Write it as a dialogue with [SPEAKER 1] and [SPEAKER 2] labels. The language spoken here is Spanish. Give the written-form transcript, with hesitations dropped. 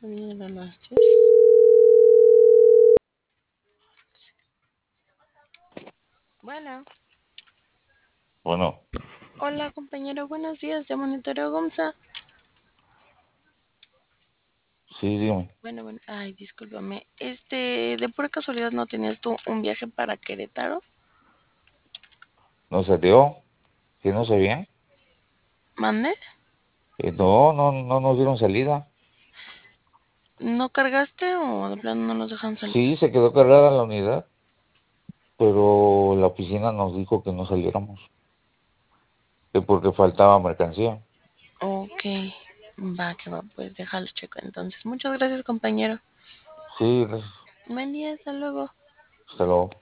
[SPEAKER 1] Buenas noches. Bueno,
[SPEAKER 2] Bueno,
[SPEAKER 1] hola compañero, buenos días, de Monitoreo Gomsa.
[SPEAKER 2] sí, dígame.
[SPEAKER 1] Bueno, ay, discúlpame. De pura casualidad no tenías tú un viaje para Querétaro.
[SPEAKER 2] ¿No salió? ¿Que no sabían?
[SPEAKER 1] ¿Mande?
[SPEAKER 2] No nos dieron salida.
[SPEAKER 1] ¿No cargaste o de plano no nos dejan salir?
[SPEAKER 2] Sí, se quedó cargada la unidad, pero la oficina nos dijo que no saliéramos, que porque faltaba mercancía.
[SPEAKER 1] Ok, va, que va, pues déjalo checo entonces. Muchas gracias, compañero.
[SPEAKER 2] Sí, gracias.
[SPEAKER 1] Buen día, hasta luego.
[SPEAKER 2] Hasta luego.